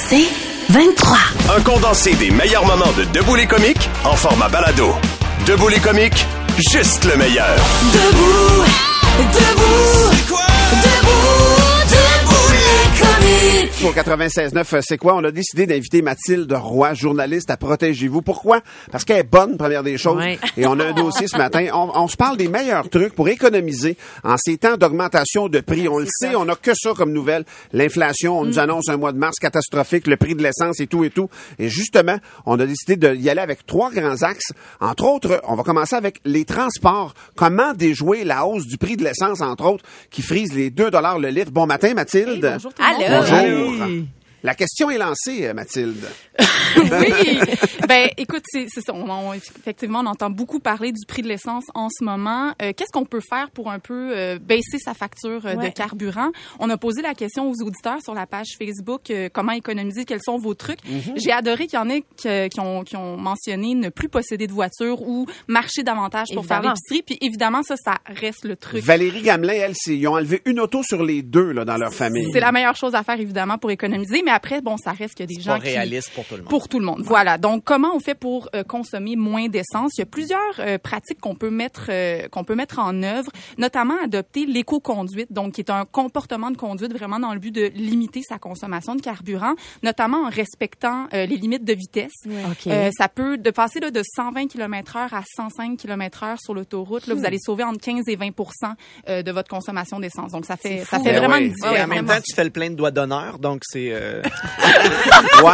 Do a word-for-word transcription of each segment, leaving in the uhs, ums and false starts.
C'est vingt-trois. Un condensé des meilleurs moments de Debout les comiques en format balado. Debout les comiques, juste le meilleur. Debout, debout, c'est quoi? Debout, debout les comiques. Au quatre-vingt-seize neuf, c'est quoi? On a décidé d'inviter Mathilde Roy, journaliste à Protégez-vous. Pourquoi? Parce qu'elle est bonne, première des choses. Ouais. Et on a un dossier ce matin. On, on se parle des meilleurs trucs pour économiser en ces temps d'augmentation de prix. On le sait, ça. On a que ça comme nouvelle. L'inflation, on mm. nous annonce un mois de mars catastrophique, le prix de l'essence et tout et tout. Et justement, on a décidé d'y aller avec trois grands axes. Entre autres, on va commencer avec les transports. Comment déjouer la hausse du prix de l'essence, entre autres, qui frise les deux dollars le litre. Bon matin, Mathilde. Hey, bonjour tout le monde. Bonjour. Allô. La question est lancée, Mathilde. Oui. Ben, écoute, c'est, c'est ça. On, on, effectivement, on entend beaucoup parler du prix de l'essence en ce moment. Euh, qu'est-ce qu'on peut faire pour un peu euh, baisser sa facture euh, ouais. de carburant? On a posé la question aux auditeurs sur la page Facebook, euh, comment économiser, quels sont vos trucs. Mm-hmm. J'ai adoré qu'il y en ait qui, qui, ont, qui ont mentionné ne plus posséder de voiture ou marcher davantage pour évidemment. Faire l'épicerie. Puis évidemment, ça, ça reste le truc. Valérie Gamelin, elle, c'est, ils ont enlevé une auto sur les deux là, dans leur famille. C'est la meilleure chose à faire, évidemment, pour économiser. Mais après, bon, ça reste qu'il y a des c'est gens pas qui... réaliste pour tout le monde. Pour tout le monde. Ouais. Voilà. Donc, comment on fait pour euh, consommer moins d'essence? Il y a plusieurs euh, pratiques qu'on peut mettre euh, qu'on peut mettre en œuvre, notamment adopter l'éco-conduite, donc qui est un comportement de conduite vraiment dans le but de limiter sa consommation de carburant, notamment en respectant euh, les limites de vitesse. Ouais. Okay. Euh, ça peut de passer là, de cent vingt kilomètres heure à cent cinq kilomètres heure sur l'autoroute. Là, mmh. vous allez sauver entre quinze et vingt pour cent euh, de votre consommation d'essence. Donc, ça fait ça fait ben vraiment oui. une différence. Et en même temps, tu fais le plein de doigts d'honneur, donc c'est... Euh... ouais.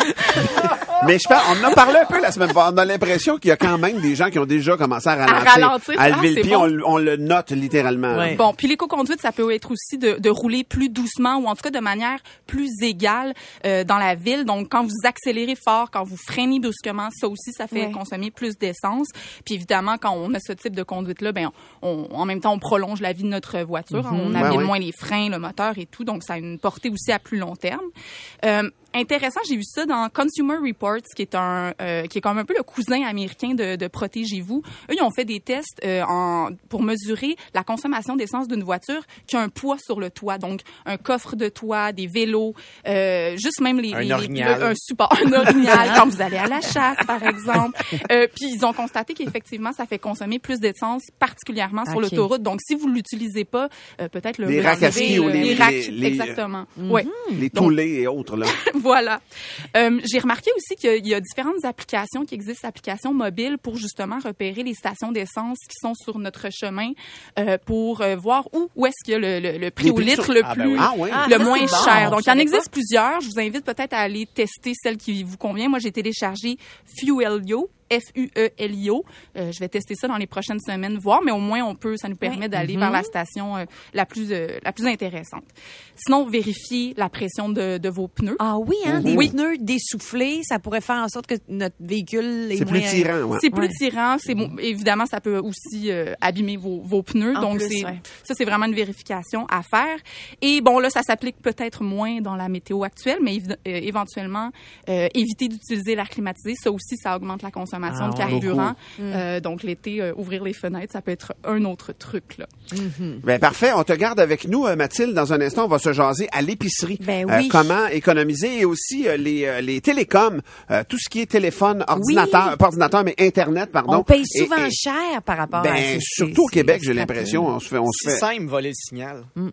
Mais je pense, on en a parlé un peu la semaine passée. On a l'impression qu'il y a quand même des gens qui ont déjà commencé à ralentir. À ralentir, à lever ah, le pied, bon. on, on le note littéralement. Ouais. Bon, puis l'éco-conduite, ça peut être aussi de, de rouler plus doucement ou en tout cas de manière plus égale euh, dans la ville. Donc, quand vous accélérez fort, quand vous freinez brusquement, ça aussi, ça fait ouais. consommer plus d'essence. Puis évidemment, quand on a ce type de conduite-là, ben, on, on, en même temps, on prolonge la vie de notre voiture. Mm-hmm. On abîme ouais, ouais. moins les freins, le moteur et tout. Donc, ça a une portée aussi à plus long terme. Euh, Intéressant, j'ai vu ça dans Consumer Reports, qui est un, euh, qui est comme un peu le cousin américain de, de Protégez-vous. Eux, ils ont fait des tests euh, en, pour mesurer la consommation d'essence d'une voiture qui a un poids sur le toit, donc un coffre de toit, des vélos, euh, juste même les, un, les, orignal. les un support, un orignal quand vous allez à la chasse, par exemple. Euh, puis ils ont constaté qu'effectivement, ça fait consommer plus d'essence, particulièrement sur okay. l'autoroute. Donc, si vous l'utilisez pas, euh, peut-être le les racks à ski ou les, les racks, les, les, exactement. Mm-hmm. Ouais. Les toulés et autres là. Voilà. Euh, j'ai remarqué aussi qu'il y a différentes applications qui existent, applications mobiles pour justement repérer les stations d'essence qui sont sur notre chemin euh, pour euh, voir où, où est-ce qu'il y a le, le, le prix au litre sur... le ah, plus, ben oui. ah, oui. le ah, moins bon. cher. Donc, il y en existe pas. plusieurs. Je vous invite peut-être à aller tester celle qui vous convient. Moi, j'ai téléchargé Fuelio. F U E L I O. Euh, je vais tester ça dans les prochaines semaines, voir, mais au moins, on peut, ça nous permet oui. d'aller mm-hmm. vers la station euh, la plus euh, la plus intéressante. Sinon, vérifiez la pression de, de vos pneus. Ah oui, hein, mm-hmm. des oui. pneus dessoufflés, ça pourrait faire en sorte que notre véhicule est c'est moins... plus tirant, ouais. C'est plus ouais. tirant. C'est bon, évidemment, ça peut aussi euh, abîmer vos, vos pneus. En Donc, plus, c'est, ouais. ça, c'est vraiment une vérification à faire. Et bon, là, ça s'applique peut-être moins dans la météo actuelle, mais évi- euh, éventuellement, euh, éviter d'utiliser l'air climatisé. Ça aussi, ça augmente la consommation ah, de carburant. Mm. Euh, donc, l'été, euh, ouvrir les fenêtres, ça peut être un autre truc, là. Mm-hmm. Ben, parfait. On te garde avec nous, euh, Mathilde. Dans un instant, on va se jaser à l'épicerie. Ben oui. Euh, comment économiser et aussi euh, les, euh, les télécoms, euh, tout ce qui est téléphone, ordinateur, oui. pas ordinateur, mais Internet, pardon. On paye souvent et, et, cher par rapport ben, à ça. surtout au Québec, j'ai l'impression. On se fait, on se c'est fait... simple, voler le signal. Mm.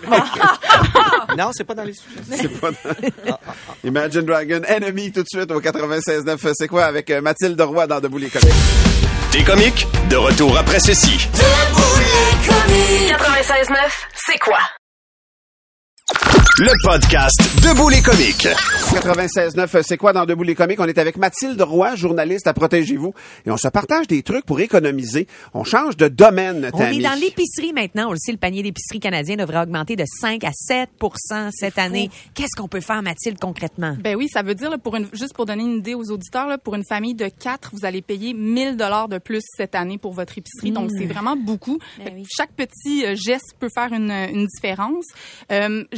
Non, c'est pas dans les sujets. C'est pas dans... Imagine Dragon, Enemy, tout de suite au quatre-vingt-seize neuf. C'est quoi avec euh, Mathilde Roy dans Debout les comiques? Des comiques, de retour après ceci. Debout les comiques. quatre-vingt-seize neuf, c'est quoi? Le podcast Debout les comiques. quatre-vingt-seize neuf, c'est quoi dans Debout les comiques? On est avec Mathilde Roy, journaliste à Protégez-vous. Et on se partage des trucs pour économiser. On change de domaine, On Tammy. est dans l'épicerie maintenant. On le sait, le panier d'épicerie canadien devrait augmenter de cinq à sept pour cent cette année. Qu'est-ce qu'on peut faire, Mathilde, concrètement? Ben oui, ça veut dire, là, pour une, juste pour donner une idée aux auditeurs, là, pour une famille de quatre, vous allez payer mille dollars de plus cette année pour votre épicerie. Mmh. Donc, c'est vraiment beaucoup. Ben oui. Chaque petit geste peut faire une, une différence. Euh, je dirais que le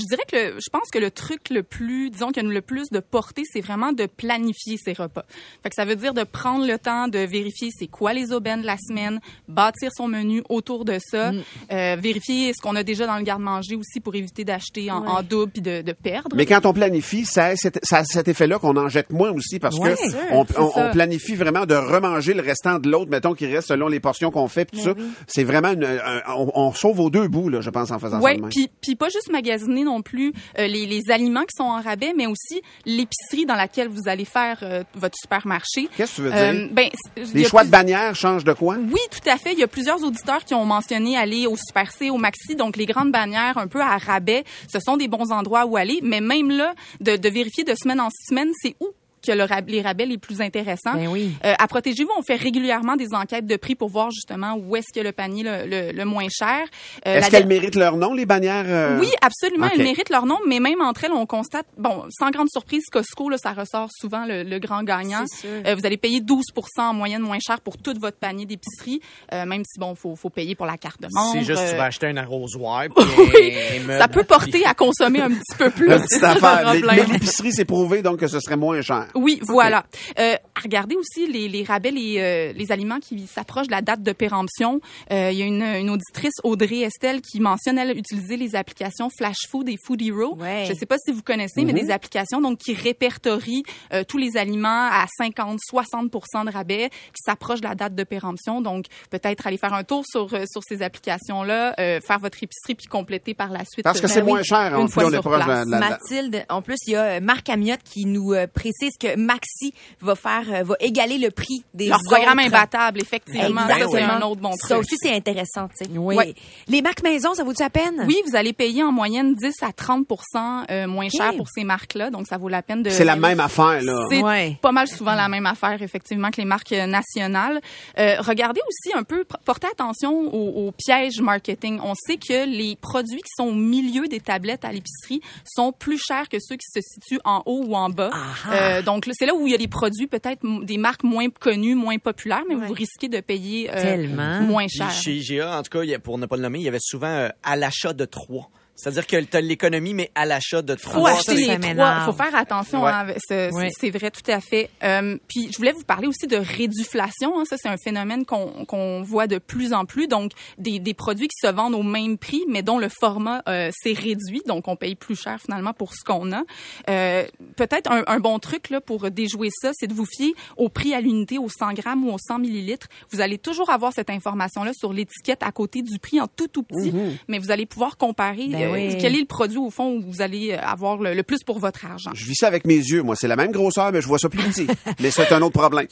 que je pense que le truc le plus, disons, qui a le plus de portée, c'est vraiment de planifier ses repas. Fait que ça veut dire de prendre le temps de vérifier c'est quoi les aubaines de la semaine, bâtir son menu autour de ça, mm. euh, vérifier ce qu'on a déjà dans le garde-manger aussi pour éviter d'acheter en, ouais. en double puis de, de perdre. Mais quand on planifie, ça a cet, ça a cet effet-là qu'on en jette moins aussi parce ouais, que sûr, on, on, on planifie vraiment de remanger le restant de l'autre, mettons, qui reste selon les portions qu'on fait puis tout ça. Oui. C'est vraiment une, un, on, on sauve aux deux bouts, là, je pense, en faisant ouais, ça. Oui, puis puis pas juste magasiner non plus euh, les, les aliments qui sont en rabais, mais aussi l'épicerie dans laquelle vous allez faire euh, votre supermarché. Qu'est-ce que tu veux dire? Euh, ben, les choix plus... de bannières changent de quoi? Oui, tout à fait. Il y a plusieurs auditeurs qui ont mentionné aller au Super C, au Maxi, donc les grandes bannières un peu à rabais. Ce sont des bons endroits où aller, mais même là, de, de vérifier de semaine en semaine, c'est où que le rab- les rabais les plus intéressants. Ben oui. Euh, à Protégez-vous, on fait régulièrement des enquêtes de prix pour voir justement où est-ce que le panier le, le, le moins cher. Euh, est-ce qu'elles méritent leur nom, les bannières? Euh... Oui, absolument, okay. Elles méritent leur nom, mais même entre elles, on constate, bon, sans grande surprise, Costco, là, ça ressort souvent le, le grand gagnant. Euh, vous allez payer douze pour cent en moyenne moins cher pour tout votre panier d'épicerie, euh, même si, bon, faut, faut payer pour la carte de membre. C'est juste euh... tu vas acheter un arrosoir. Oui, ça peut porter à consommer un petit peu plus. C'est affaire. Mais, mais l'épicerie, c'est prouvé, donc que ce serait moins cher. Oui, voilà. Okay. Euh, regardez aussi les, les rabais, les, euh, les aliments qui s'approchent de la date de péremption. Euh, il y a une, une auditrice, Audrey Estelle, qui mentionne, elle, utiliser les applications Flash Food et Food Hero. Ouais. Je ne sais pas si vous connaissez, mm-hmm. mais des applications donc qui répertorient euh, tous les aliments à cinquante, soixante pour cent de rabais qui s'approchent de la date de péremption. Donc, peut-être aller faire un tour sur, euh, sur ces applications-là, euh, faire votre épicerie puis compléter par la suite. Parce que euh, c'est ben moins oui, cher. Une fois sur place. La, la, la... Mathilde, en plus, il y a Marc Amiotte qui nous euh, précise que Maxi va faire, euh, va égaler le prix des Leur autres. programme imbattable, effectivement. Exactement. Ça, c'est un autre bon truc. Ça aussi, c'est intéressant, tu sais. Oui. Ouais. Les marques maison, ça vaut-tu la peine? Oui, vous allez payer en moyenne dix à trente pour cent euh, moins okay. cher pour ces marques-là. Donc, ça vaut la peine de... C'est la même affaire, là. C'est ouais. pas mal souvent la même affaire, effectivement, que les marques nationales. Euh, regardez aussi un peu, portez attention aux, aux pièges marketing. On sait que les produits qui sont au milieu des tablettes à l'épicerie sont plus chers que ceux qui se situent en haut ou en bas. Euh, donc, là, c'est là où il y a des produits, peut-être des marques moins connues, moins populaires, mais ouais. vous risquez de payer euh, moins cher. Faut acheter les trois. Faut faire attention. Ouais. Hein, c'est, ouais. c'est vrai, tout à fait. Euh, puis, je voulais vous parler aussi de réduflation. Hein. Ça, c'est un phénomène qu'on, qu'on voit de plus en plus. Donc, des, des produits qui se vendent au même prix, mais dont le format euh, s'est réduit. Donc, on paye plus cher, finalement, pour ce qu'on a. Euh, peut-être un, un bon truc là pour déjouer ça, c'est de vous fier au prix à l'unité, aux cent grammes ou aux cent millilitres. Vous allez toujours avoir cette information-là sur l'étiquette à côté du prix en tout, tout petit. Mm-hmm. Mais vous allez pouvoir comparer... Ben oui. Quel est le produit, au fond, où vous allez avoir le, le plus pour votre argent? Je vis ça avec mes yeux. Moi, c'est la même grosseur, mais je vois ça plus petit. Mais c'est un autre problème.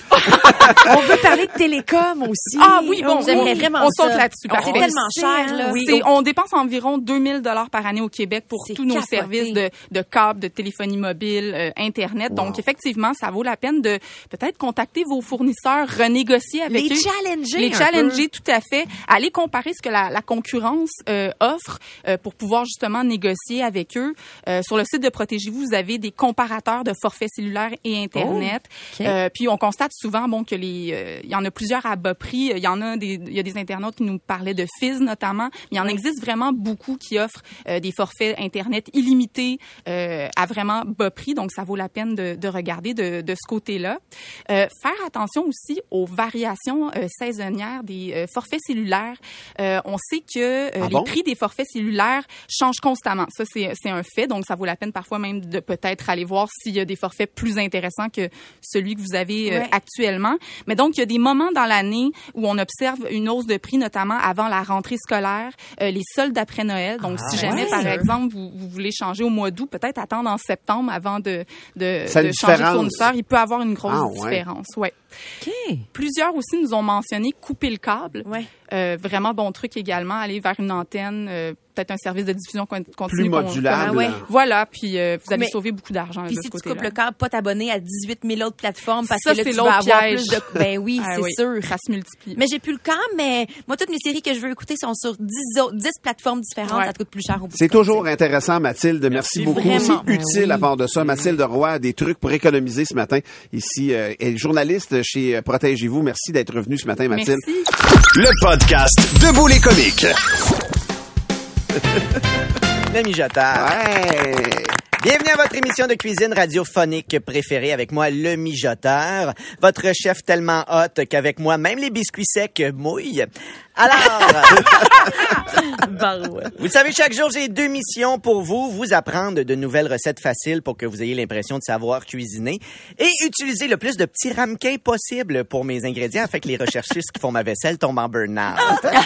On veut parler de télécom aussi. Ah oui, bon, j'aimerais on, vraiment on ça. saute là-dessus. C'est tellement cher, là. Oui. C'est, on dépense environ deux mille dollars par année au Québec pour c'est tous nos capoté. services de, de câbles, de téléphonie mobile, euh, Internet. Wow. Donc, effectivement, ça vaut la peine de peut-être contacter vos fournisseurs, renégocier avec les eux. Challenger les challenger. Tout à fait. Aller comparer ce que la, la concurrence euh, offre euh, pour pouvoir justement négocier avec eux. Euh, sur le site de Protégez-vous, vous avez des comparateurs de forfaits cellulaires et Internet. Oh, okay. euh, puis on constate souvent bon que les, euh, il y en a plusieurs à bas prix. Il y en a des, il y a des internautes qui nous parlaient de Fizz notamment. Mais il y en existe vraiment beaucoup qui offrent euh, des forfaits Internet illimités euh, à vraiment bas prix. Donc ça vaut la peine de, de regarder de, de ce côté-là. Euh, faire attention aussi aux variations euh, saisonnières des euh, forfaits cellulaires. Euh, on sait que euh, ah les bon? prix des forfaits cellulaires changent constamment. Ça, c'est, c'est un fait. Donc, ça vaut la peine parfois même de peut-être aller voir s'il y a des forfaits plus intéressants que celui que vous avez euh, ouais. actuellement. Mais donc, il y a des moments dans l'année où on observe une hausse de prix, notamment avant la rentrée scolaire, euh, les soldes après Noël. Donc, ah, si jamais, ouais. par exemple, vous, vous voulez changer au mois d'août, peut-être attendre en septembre avant de, de, de changer différence. de fournisseur. Il peut avoir une grosse ah, ouais. différence. Ouais. Okay. Plusieurs aussi nous ont mentionné couper le câble. Ouais. Euh, vraiment bon truc également, aller vers une antenne, euh, peut-être un service de diffusion continue. Plus modulable. Ah ouais. Voilà, puis euh, vous allez Mais, sauver beaucoup d'argent. Puis de si ce tu coupes le câble, pas t'abonner à dix-huit mille autres plateformes parce ça, que là, c'est tu vas avoir piège. plus de... Ben oui, ah, c'est oui, sûr. Ça se multiplie. Mais j'ai plus le câble, mais moi, toutes mes séries que je veux écouter sont sur dix, autres, dix plateformes différentes. Ouais. Ça te coûte plus cher au bout. C'est toujours intéressant, Mathilde. Merci, Merci beaucoup. Vraiment. C'est utile ben oui. à part de ça. Mathilde Roy a des trucs pour économiser ce matin. Ici, euh, elle est journaliste chez Protégez-vous. Merci d'être revenue ce matin, Mathilde. Merci. Le podcast Debout les comiques. Le mijoteur. Ouais. Bienvenue à votre émission de cuisine radiophonique préférée avec moi, le mijoteur, votre chef tellement hot qu'avec moi, même les biscuits secs mouillent. Alors, vous le savez, chaque jour, j'ai deux missions pour vous. Vous apprendre de nouvelles recettes faciles pour que vous ayez l'impression de savoir cuisiner et utiliser le plus de petits ramequins possible pour mes ingrédients afin que les recherchistes qui font ma vaisselle tombent en burn-out.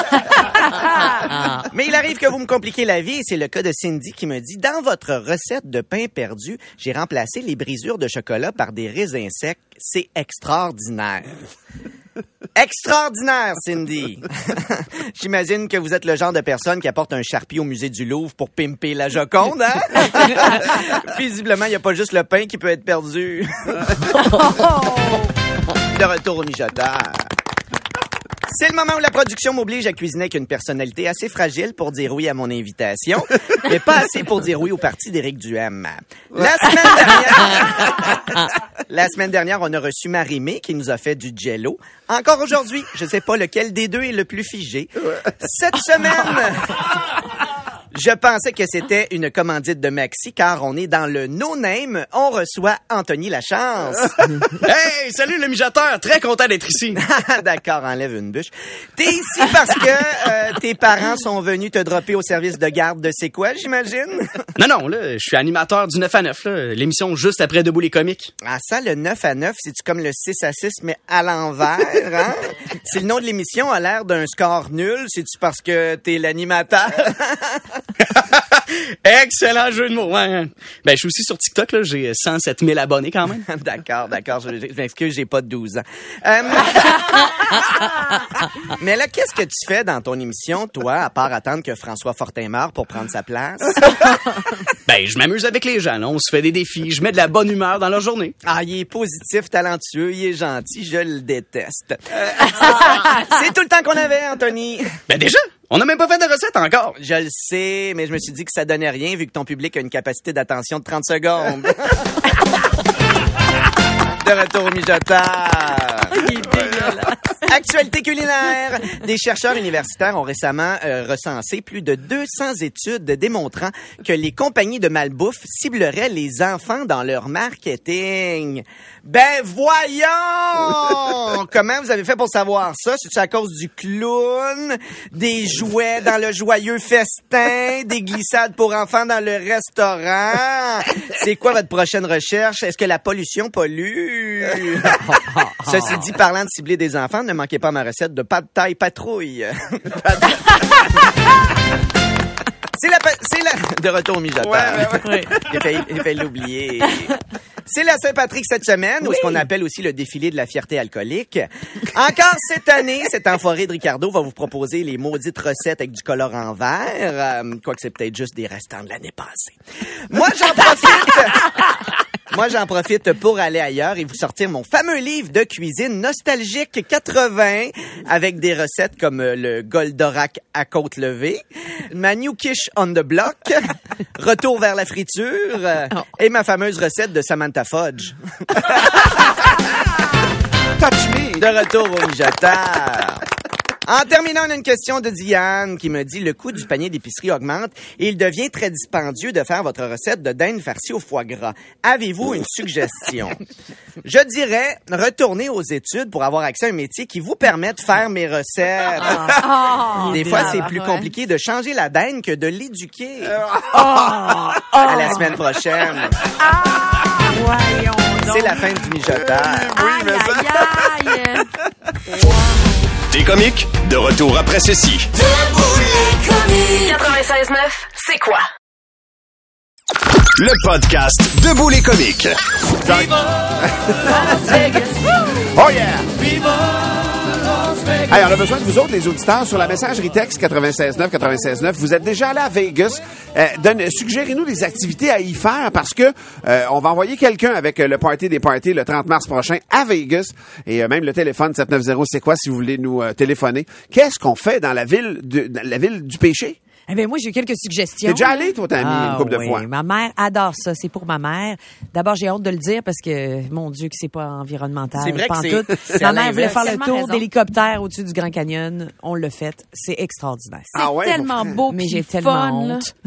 Mais il arrive que vous me compliquez la vie et c'est le cas de Cindy qui me dit, dans votre recette de pain perdu, j'ai remplacé les brisures de chocolat par des raisins secs. C'est extraordinaire. Extraordinaire, Cindy! J'imagine que vous êtes le genre de personne qui apporte un Sharpie au musée du Louvre pour pimper la Joconde, hein? Visiblement, il n'y a pas juste le pain qui peut être perdu. De retour au mijoteur. C'est le moment où la production m'oblige à cuisiner avec une personnalité assez fragile pour dire oui à mon invitation, mais pas assez pour dire oui au parti d'Éric Duhem. La semaine dernière, la semaine dernière, on a reçu Marie-Mé qui nous a fait du jello. Encore aujourd'hui, je sais pas lequel des deux est le plus figé. Cette semaine, je pensais que c'était une commandite de Maxi, car on est dans le no-name. On reçoit Anthony Lachance. Hey, salut le mijoteur, très content d'être ici. D'accord, enlève une bûche. T'es ici parce que euh, tes parents sont venus te dropper au service de garde de C'est quoi, j'imagine? Non, non, là, je suis animateur du neuf à neuf, là, l'émission juste après Debout les comiques. Ah ça, le neuf à neuf, c'est-tu comme le six à six, mais à l'envers, hein? Si le nom de l'émission a l'air d'un score nul, c'est-tu parce que t'es l'animateur? Excellent jeu de mots. Hein? Ben, je suis aussi sur TikTok, là, j'ai cent sept mille abonnés quand même. D'accord, d'accord, je, je m'excuse, j'ai pas de douze ans. Euh... Mais là, qu'est-ce que tu fais dans ton émission, toi, à part attendre que François Fortin meure pour prendre sa place? Ben, je m'amuse avec les gens, là. On se fait des défis, je mets de la bonne humeur dans leur journée. Ah, il est positif, talentueux, il est gentil, je le déteste. Euh... C'est tout le temps qu'on avait, Anthony. Ben déjà, on n'a même pas fait de recette encore. Je le sais, mais je me suis dit que ça donnait rien vu que ton public a une capacité d'attention de trente secondes. De retour au mijoteur. Il est dégueulasse. Actualité culinaire. Des chercheurs universitaires ont récemment euh, recensé plus de deux cents études démontrant que les compagnies de malbouffe cibleraient les enfants dans leur marketing. Ben voyons! Comment vous avez fait pour savoir ça? C'est-tu à cause du clown, des jouets dans le joyeux festin, des glissades pour enfants dans le restaurant? C'est quoi votre prochaine recherche? Est-ce que la pollution pollue? Ceci dit, parlant de cibler des enfants, ne manquez pas ma recette de pâte taille patrouille. C'est la, c'est la, de retour au mijoteur. Ouais, ouais, ouais. J'ai failli, j'ai failli l'oublier. C'est la Saint-Patrick cette semaine, oui. Ou ce qu'on appelle aussi le défilé de la fierté alcoolique. Encore cette année, cet enfoiré de Ricardo va vous proposer les maudites recettes avec du colorant vert. Euh, quoique c'est peut-être juste des restants de l'année passée. Moi, j'en profite. Moi, j'en profite pour aller ailleurs et vous sortir mon fameux livre de cuisine nostalgique quatre-vingts avec des recettes comme le Goldorak à côte levée, ma New Quiche on the block, retour vers la friture et ma fameuse recette de Samantha Fudge. Touch me! De retour au mijoteur. En terminant, on a une question de Diane qui me dit « Le coût du panier d'épicerie augmente et il devient très dispendieux de faire votre recette de dinde farcie au foie gras. Avez-vous une suggestion? » Je dirais retourner aux études pour avoir accès à un métier qui vous permet de faire mes recettes. Oh, Des fois, c'est plus compliqué de changer la dinde que de l'éduquer. Oh, à la semaine prochaine. Voyons donc. C'est la fin du mijoteur. Oui, mais ça... aïe, aïe. Des comiques, de retour après ceci. quatre-vingt-seize neuf, c'est quoi? Le podcast Debout les comiques. Oh yeah! Hey, on a besoin de vous autres, les auditeurs, sur la messagerie texte quatre-vingt-seize neuf quatre-vingt-seize neuf. Vous êtes déjà allés à Vegas. Euh, donne, suggérez-nous des activités à y faire parce que euh, on va envoyer quelqu'un avec le party des parties le trente mars prochain à Vegas. Et euh, même le téléphone sept neuf zéro, c'est quoi si vous voulez nous euh, téléphoner. Qu'est-ce qu'on fait dans la ville de, dans la ville du péché? Eh bien, moi, j'ai eu quelques suggestions. T'es déjà allé, toi, t'as mis Ah, une couple oui. de fois. Ma mère adore ça. C'est pour ma mère. D'abord, j'ai hâte de le dire parce que, mon Dieu, que c'est pas environnemental. C'est vrai que c'est- pantoute. c'est Ma à mère voulait l'inverse. faire le Tellement tour raison. d'hélicoptère au-dessus du Grand Canyon. On l'a fait. C'est extraordinaire. C'est Ah ouais, tellement pour- beau Mais puis j'ai fun, tellement là. honte.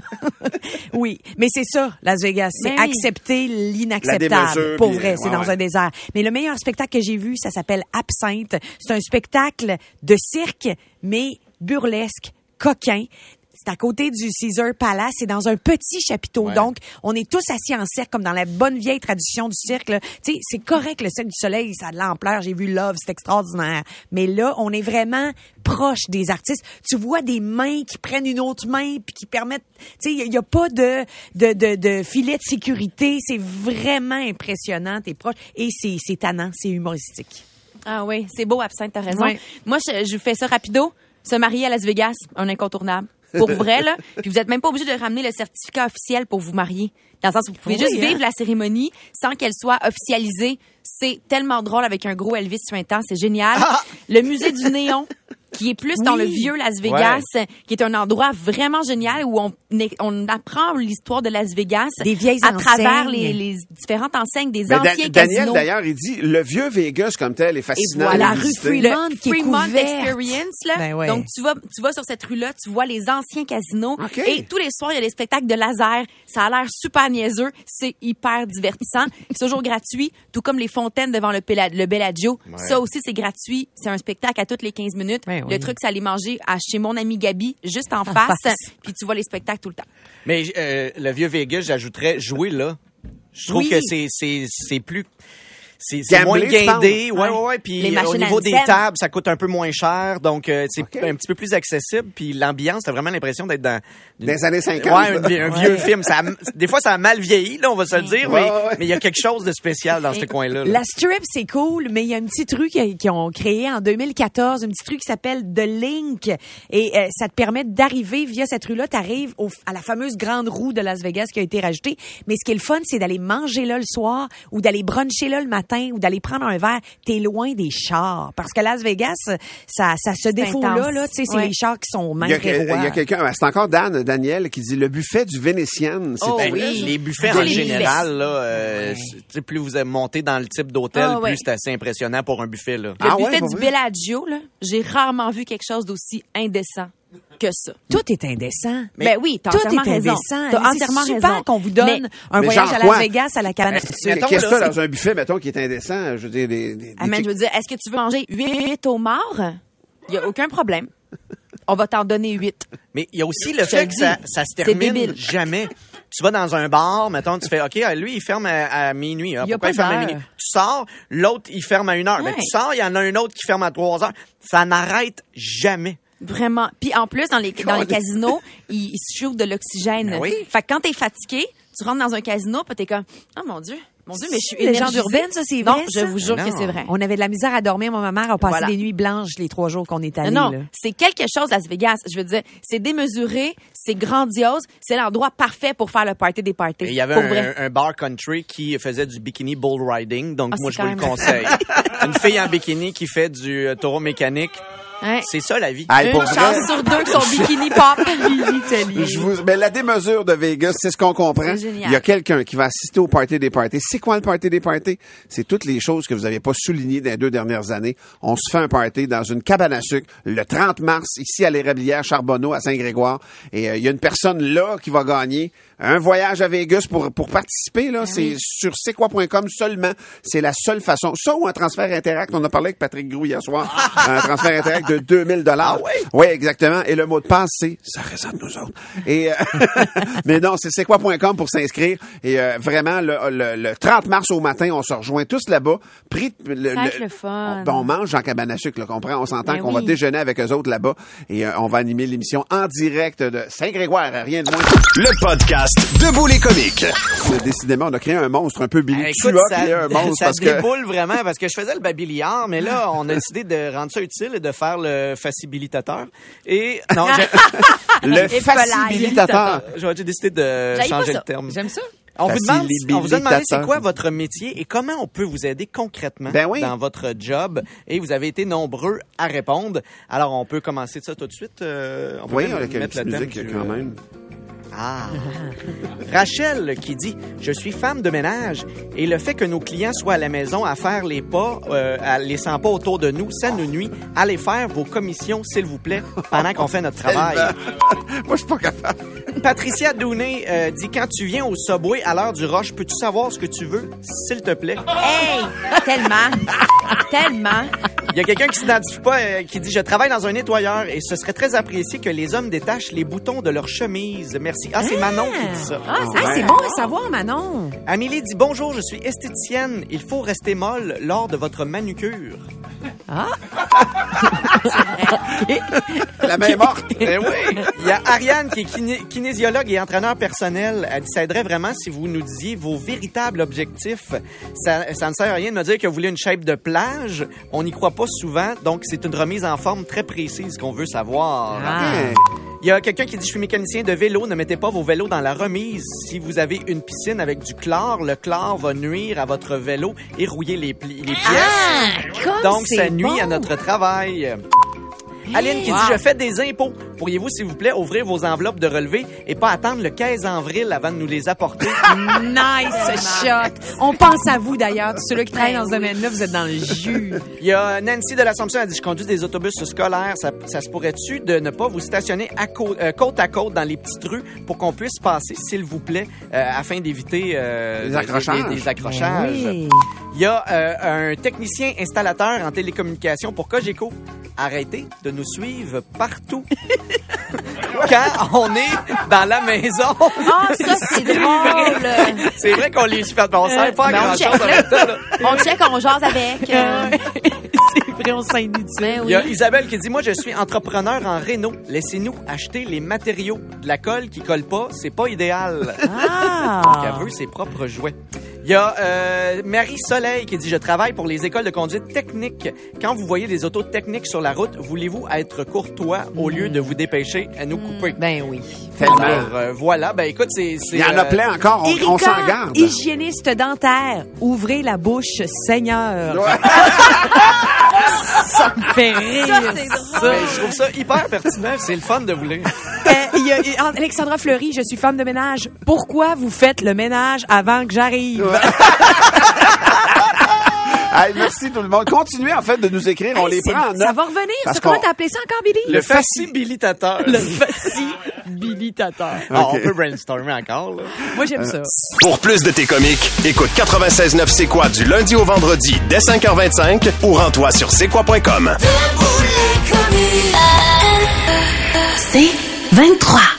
Oui, mais c'est ça, Las Vegas. C'est Ben oui. accepter La l'inacceptable. démesure, Pour puis, vrai, ouais, c'est dans ouais. un désert. Mais le meilleur spectacle que j'ai vu, ça s'appelle Absinthe. C'est un spectacle de cirque, mais burlesque, coquin. C'est à côté du Caesar Palace. C'est dans un petit chapiteau. Ouais. Donc, on est tous assis en cercle, comme dans la bonne vieille tradition du cirque. là. Tu sais, c'est correct, le Cirque du Soleil, ça a de l'ampleur. J'ai vu Love, c'est extraordinaire. Mais là, on est vraiment proche des artistes. Tu vois des mains qui prennent une autre main puis qui permettent... Tu sais, il n'y a, a pas de, de, de, de filet de sécurité. C'est vraiment impressionnant. T'es proche. Et c'est c'est tannant, c'est humoristique. Ah oui, c'est beau, Absinthe, t'as raison. Ouais. Moi, je, je fais ça rapido. Se marier à Las Vegas, un incontournable. Pour vrai, là. Puis vous êtes même pas obligé de ramener le certificat officiel pour vous marier. Dans le sens où vous pouvez Oui, juste hein? vivre la cérémonie sans qu'elle soit officialisée. C'est tellement drôle avec un gros Elvis suintant, c'est génial. Le musée du néon, qui est plus dans Oui. le vieux Las Vegas, qui est un endroit vraiment génial où on, on apprend l'histoire de Las Vegas Des vieilles à travers enseignes. les, les différentes enseignes des Mais Da- anciens Daniel, casinos. d'ailleurs, il dit, le vieux Vegas comme tel est fascinant. voilà, à la rue visiter. Fremont qui est Fremont couverte. Experience, là. Ben ouais. Donc, tu vas, tu vas sur cette rue-là, tu vois les anciens casinos. OK. Et tous les soirs, il y a des spectacles de laser. Ça a l'air super niaiseux. C'est hyper divertissant. C'est toujours gratuit, tout comme les fontaines devant le, Pela- le Bellagio. Ça aussi, c'est gratuit. C'est un spectacle à toutes les quinze minutes. Ben oui. Le truc, c'est aller manger à chez mon ami Gabi, juste en face. face. Puis tu vois les spectacles tout le temps. Mais euh, le vieux Vegas, j'ajouterais jouer là. Je trouve Oui. que c'est c'est c'est plus c'est c'est Gambler, moins tu guindé, penses? ouais Ouais. ouais ouais, puis Les euh, au machines à niveau des scène. tables, ça coûte un peu moins cher, donc euh, c'est OK. un petit peu plus accessible, puis l'ambiance, t'as vraiment l'impression d'être dans Dans les années cinquante. Ouais, un, vie- un vieux film, ça a- des fois ça a mal vieilli là, on va se le dire, Ouais, mais ouais, ouais. mais il y a quelque chose de spécial dans ce coin-là. là. La strip, c'est cool, mais il y a une petite rue qui- qu'ils ont créée en deux mille quatorze, une petite rue qui s'appelle The Link. Et euh, ça te permet d'arriver via cette rue-là. Tu arrives à la fameuse grande roue de Las Vegas qui a été rajoutée. Mais ce qui est le fun, c'est d'aller manger là le soir ou d'aller bruncher là le matin ou d'aller prendre un verre. T'es loin des chars. Parce que Las Vegas, ça, ça ce défaut-là, intense. là, tu sais, c'est Ouais. les chars qui sont Il y a, même il y a quelqu'un, c'est encore Dan, Daniel, qui dit le buffet du Vénitien. C'est Oh, Ben, oui. Les buffets Tous en les général, là, euh, c'est- tu sais, plus vous êtes monté dans le type d'hôtel, Ah, ouais. plus c'est assez impressionnant pour un buffet là. Le Ah ouais, buffet pour du vrai? Bellagio, là, j'ai rarement vu quelque chose d'aussi indécent que ça. Tout est indécent. Ben oui, t'as Tout entièrement est raison. indécent. T'as C'est entièrement super raison. qu'on vous donne Mais- un Mais voyage genre à Las quoi? Vegas à la cabane. Mettons, Qu'est-ce que là, t'as c'est- dans un buffet, mettons, qui est indécent? Je veux dire, des... des, Ah, man, des- je veux dire, est-ce que tu veux manger huit homards? Il y a aucun problème. On va t'en donner huit. Mais il y a aussi le Je te fait le que dis, ça, ça se c'est termine débile. jamais. Tu vas dans un bar, mettons, tu fais, OK, ah, lui, il ferme à, à minuit. Ah, Il y a pourquoi pas il ferme à d'heure. minuit? Tu sors, l'autre, il ferme à une heure. Ouais. Ben, tu sors, il y en a un autre qui ferme à trois heures. Ça n'arrête jamais. Vraiment. Puis en plus, dans les, dans les casinos, ils, ils se chauffent de l'oxygène. Ben oui. Fait que quand t'es fatigué, tu rentres dans un casino, puis t'es comme, oh mon Dieu, mon Dieu, mais je suis C'est une légende énergisée. urbaine, ça, c'est Non, vrai, je ça? vous jure Non. que c'est vrai. On avait de la misère à dormir. Moi, ma mère a passé Voilà. des nuits blanches les trois jours qu'on est allés. Non, là. non, c'est quelque chose, Las Vegas. Je veux dire, c'est démesuré, c'est grandiose, c'est l'endroit parfait pour faire le party des parties. Et il y avait Pour vrai. un, un bar country qui faisait du bikini bull riding. Donc, Ah, moi, c'est je vous le quand même- conseille. Une fille en bikini qui fait du euh, taureau mécanique. Ouais. C'est ça, la vie. Hey, Une pour chance vrai, sur deux que son bikini pop. je vous, mais la démesure de Vegas, c'est ce qu'on comprend. C'est génial. Il y a quelqu'un qui va assister au party des parties. C'est quoi le party des parties? C'est toutes les choses que vous n'avez pas soulignées dans les deux dernières années. On se fait un party dans une cabane à sucre le trente mars, ici à l'Érablière Charbonneau, à Saint-Grégoire. Et euh, il y a une personne là qui va gagner un voyage à Vegas pour, pour participer. Là, c'est sur c'est quoi point com seulement. C'est la seule façon. Ça ou un transfert Interact. On a parlé avec Patrick Groux hier soir. Un transfert Interact de deux mille dollars. Ah oui? Oui, exactement. Et le mot de passe, c'est « ça reste entre nous autres ». Et euh, mais non, c'est c'est quoi point com pour s'inscrire. Et euh, vraiment, le, le, le trente mars au matin, on se rejoint tous là-bas. Pris, le, Ça va être le fun. On, ben, on mange en cabane à sucre, là, comprends? On s'entend Ben qu'on oui. va déjeuner avec eux autres là-bas. Et euh, on va animer l'émission en direct de Saint-Grégoire, rien de moins. Le podcast Debout les comiques. C'est- Décidément, on a créé un monstre un peu Billy. Eh, Tu écoute, as ça, créé un monstre ça parce que... déboule vraiment parce que je faisais le babillard, mais là, on a décidé de rendre ça utile et de faire le facilitateur. Et non, j'ai- Le Et pelaille. facilitateur. j'ai j'ai décidé de J'haïs pas changer ça. le terme. J'aime ça. On vous demande, on vous a demandé c'est quoi votre métier et comment on peut vous aider concrètement ben oui. dans votre job. Et vous avez été nombreux à répondre. Alors, on peut commencer ça tout de suite. Euh, on peut oui, mettre avec une petite musique du, quand même. Ah! Rachel qui dit « Je suis femme de ménage et le fait que nos clients soient à la maison à faire les pas, euh, à les cent pas autour de nous, ça nous nuit. Allez faire vos commissions, s'il vous plaît, pendant qu'on fait notre travail. » Moi, je suis pas capable. Patricia Douné euh, dit « Quand tu viens au Subway à l'heure du rush, peux-tu savoir ce que tu veux, s'il te plaît? » Hey! Tellement! Tellement! Il y a quelqu'un qui s'identifie pas, euh, qui dit « Je travaille dans un nettoyeur et ce serait très apprécié que les hommes détachent les boutons de leur chemise. Merci. » Ah, c'est Manon qui dit ça. Ah, c'est, ah, c'est bon à savoir, Manon. Amélie dit « Bonjour, je suis esthéticienne. Il faut rester molle lors de votre manucure. » Ah! La main morte. Eh oui. Il y a Ariane qui est kiné- kinésiologue et entraîneur personnel. Elle dit ça aiderait vraiment si vous nous disiez vos véritables objectifs. Ça, ça ne sert à rien de me dire que vous voulez une shape de plage. On n'y croit pas souvent, donc c'est une remise en forme très précise qu'on veut savoir. Ah. Il y a quelqu'un qui dit « Je suis mécanicien de vélo. Ne mettez pas vos vélos dans la remise. Si vous avez une piscine avec du chlore, le chlore va nuire à votre vélo et rouiller les, pli- les pièces. Ah, Donc, ça nuit bon. à notre travail. » Aline qui wow. dit « Je fais des impôts. Pourriez-vous, s'il vous plaît, ouvrir vos enveloppes de relevé et pas attendre le quinze avril avant de nous les apporter? » Nice shot. On pense à vous, d'ailleurs. Tous ceux-là qui travaillent dans ce domaine-là, vous êtes dans le jus. Il y a Nancy de l'Assomption, elle dit « Je conduis des autobus scolaires. Ça, ça se pourrait-tu de ne pas vous stationner à côte, euh, côte à côte dans les petites rues pour qu'on puisse passer, s'il vous plaît, euh, afin d'éviter euh, des accrochages. Des, des accrochages. Oui. Il y a euh, un technicien installateur en télécommunications pour Cogeco. Arrêtez de nous suivre partout. Quand on est dans la maison. Ah, ça, c'est drôle! C'est vrai qu'on les suit, on sert pas à Ben, on grand-chose check, en même temps, là. On check, on jase avec. euh. C'est vrai, on s'est inutile. Ben Il oui. y a Isabelle qui dit « Moi, je suis entrepreneur en réno. Laissez-nous acheter les matériaux. De la colle qui colle pas, c'est pas idéal. » Ah! Donc, elle veut ses propres jouets. Il y a euh, Marie Soleil qui dit « Je travaille pour les écoles de conduite technique. Quand vous voyez des autos techniques sur la route, voulez-vous être courtois au lieu de vous dépêcher à nous couper? » Ben oui. Tellement. Alors, euh, voilà. Ben écoute, c'est... c'est Il y en a euh, plein encore. On, Erika, on s'en garde. hygiéniste dentaire. Ouvrez la bouche, Seigneur. Ouais. Ça me fait rire. Ça, c'est drôle. ben, je trouve ça hyper pertinent. C'est le fun de vous lire. Euh, il y a, il y a Alexandra Fleury, je suis femme de ménage. Pourquoi vous faites le ménage avant que j'arrive? Hey, merci tout le monde. Continuez en fait de nous écrire. On Hey, les c'est- prend en note. Ça va revenir. Parce Ça, comment qu'on- t'as appelé ça encore, Billy? Le facilitateur. Le facilitateur. Ah, on Ok. peut brainstormer encore, là. Moi, j'aime ça. Pour plus de tes comiques, écoute quatre-vingt-seize neuf C'est quoi du lundi au vendredi dès cinq heures vingt-cinq ou rends-toi sur c'est quoi point com. C'est vingt-trois.